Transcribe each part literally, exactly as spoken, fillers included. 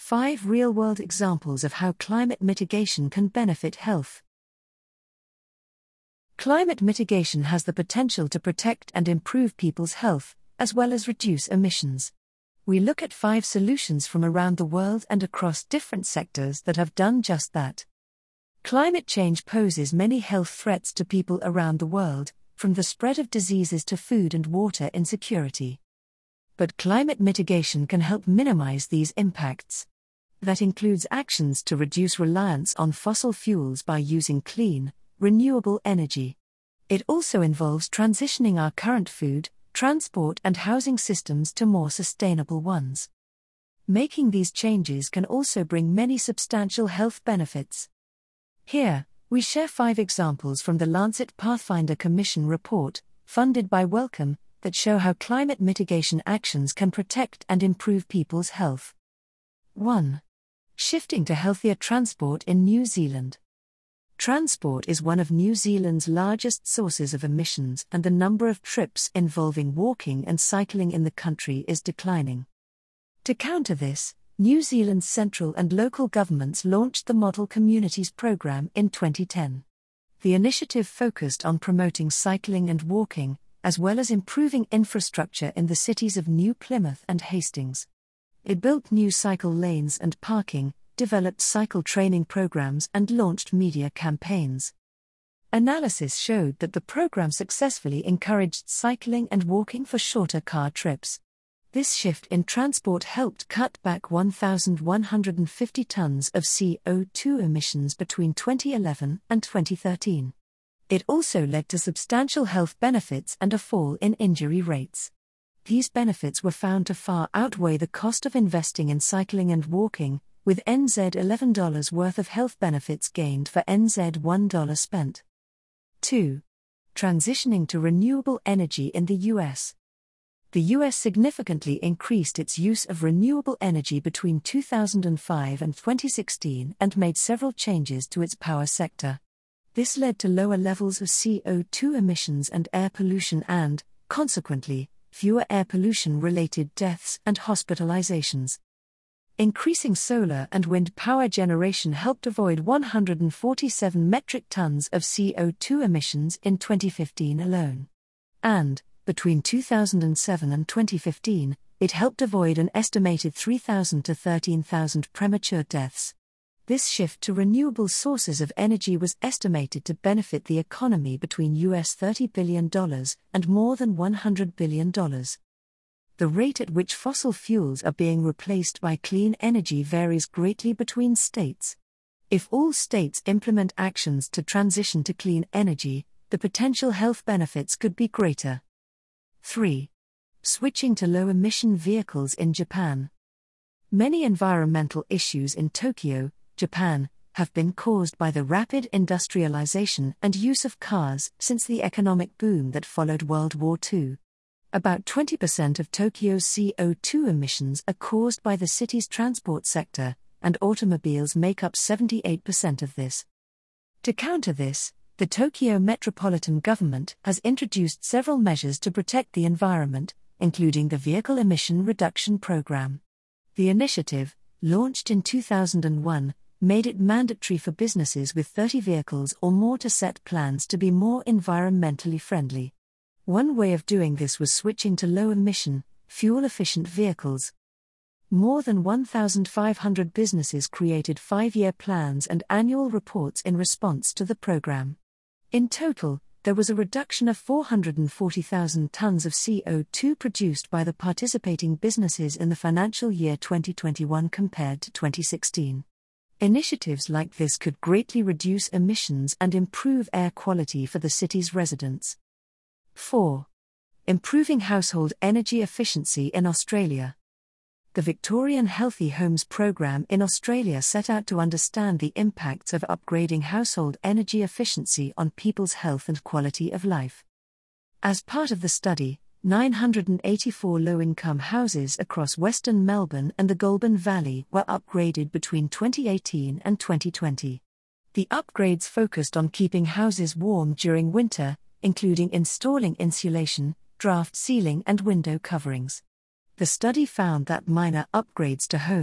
Five real-world examples of how climate mitigation can benefit health. Climate mitigation has the potential to protect and improve people's health, as well as reduce emissions. We look at five solutions from around the world and across different sectors that have done just that. Climate change poses many health threats to people around the world, from the spread of diseases to food and water insecurity. But climate mitigation can help minimize these impacts. That includes actions to reduce reliance on fossil fuels by using clean, renewable energy. It also involves transitioning our current food, transport and housing systems to more sustainable ones. Making these changes can also bring many substantial health benefits. Here, we share five examples from the Lancet Pathfinder Commission report, funded by Wellcome, that show how climate mitigation actions can protect and improve people's health. one. Shifting to healthier transport in New Zealand. Transport is one of New Zealand's largest sources of emissions, and the number of trips involving walking and cycling in the country is declining. To counter this, New Zealand's central and local governments launched the Model Communities Programme in twenty ten. The initiative focused on promoting cycling and walking, as well as improving infrastructure in the cities of New Plymouth and Hastings. It built new cycle lanes and parking, developed cycle training programs and launched media campaigns. Analysis showed that the program successfully encouraged cycling and walking for shorter car trips. This shift in transport helped cut back one thousand one hundred fifty tons of C O two emissions between twenty eleven and twenty thirteen. It also led to substantial health benefits and a fall in injury rates. These benefits were found to far outweigh the cost of investing in cycling and walking, with N Z eleven dollars worth of health benefits gained for N Z one dollar spent. two. Transitioning to renewable energy in the U S. The U S significantly increased its use of renewable energy between two thousand five and twenty sixteen and made several changes to its power sector. This led to lower levels of C O two emissions and air pollution and, consequently, fewer air pollution-related deaths and hospitalizations. Increasing solar and wind power generation helped avoid one hundred forty-seven metric tons of C O two emissions in twenty fifteen alone. And, between two thousand seven and twenty fifteen, it helped avoid an estimated three thousand to thirteen thousand premature deaths. This shift to renewable sources of energy was estimated to benefit the economy between U S thirty billion dollars and more than one hundred billion dollars. The rate at which fossil fuels are being replaced by clean energy varies greatly between states. If all states implement actions to transition to clean energy, the potential health benefits could be greater. three. Switching to low-emission vehicles in Japan. Many environmental issues in Tokyo, Japan, have been caused by the rapid industrialization and use of cars since the economic boom that followed World War Two. About twenty percent of Tokyo's C O two emissions are caused by the city's transport sector, and automobiles make up seventy-eight percent of this. To counter this, the Tokyo Metropolitan Government has introduced several measures to protect the environment, including the Vehicle Emission Reduction Program. The initiative, launched in two thousand one, made it mandatory for businesses with thirty vehicles or more to set plans to be more environmentally friendly. One way of doing this was switching to low-emission, fuel-efficient vehicles. More than one thousand five hundred businesses created five-year plans and annual reports in response to the program. In total, there was a reduction of four hundred forty thousand tons of C O two produced by the participating businesses in the financial year twenty twenty-one compared to twenty sixteen. Initiatives like this could greatly reduce emissions and improve air quality for the city's residents. four. Improving household energy efficiency in Australia. The Victorian Healthy Homes Programme in Australia set out to understand the impacts of upgrading household energy efficiency on people's health and quality of life. As part of the study, nine hundred eighty-four low-income houses across Western Melbourne and the Goulburn Valley were upgraded between twenty eighteen and twenty twenty. The upgrades focused on keeping houses warm during winter, including installing insulation, draft ceiling and window coverings. The study found that minor upgrades to homes,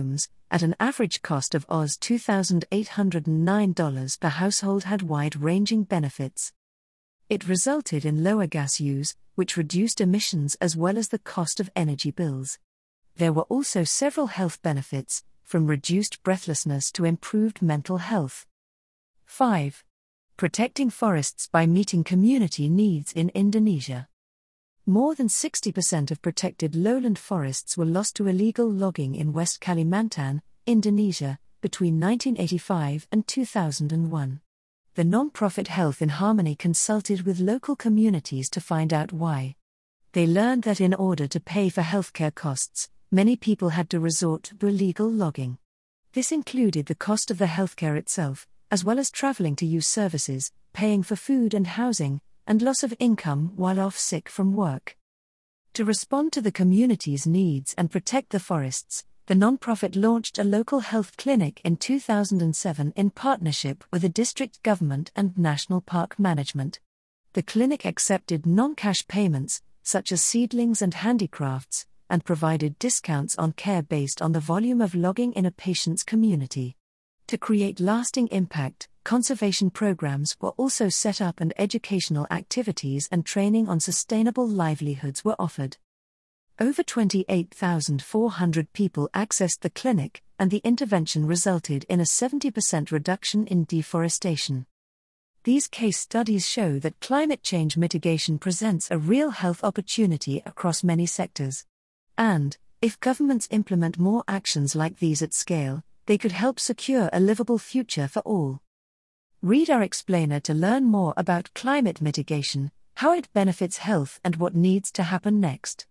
at an average cost of two thousand eight hundred nine dollars per household, had wide-ranging benefits. It resulted in lower gas use, which reduced emissions as well as the cost of energy bills. There were also several health benefits, from reduced breathlessness to improved mental health. five. Protecting forests by meeting community needs in Indonesia. More than sixty percent of protected lowland forests were lost to illegal logging in West Kalimantan, Indonesia, between nineteen eighty-five and two thousand one. The non-profit Health in Harmony consulted with local communities to find out why. They learned that in order to pay for healthcare costs, many people had to resort to illegal logging. This included the cost of the healthcare itself, as well as traveling to use services, paying for food and housing, and loss of income while off sick from work. To respond to the community's needs and protect the forests, the non-profit launched a local health clinic in two thousand seven in partnership with the district government and National Park Management. The clinic accepted non-cash payments, such as seedlings and handicrafts, and provided discounts on care based on the volume of logging in a patient's community. To create lasting impact, conservation programs were also set up and educational activities and training on sustainable livelihoods were offered. Over twenty-eight thousand four hundred people accessed the clinic, and the intervention resulted in a seventy percent reduction in deforestation. These case studies show that climate change mitigation presents a real health opportunity across many sectors. And, if governments implement more actions like these at scale, they could help secure a livable future for all. Read our explainer to learn more about climate mitigation, how it benefits health and what needs to happen next.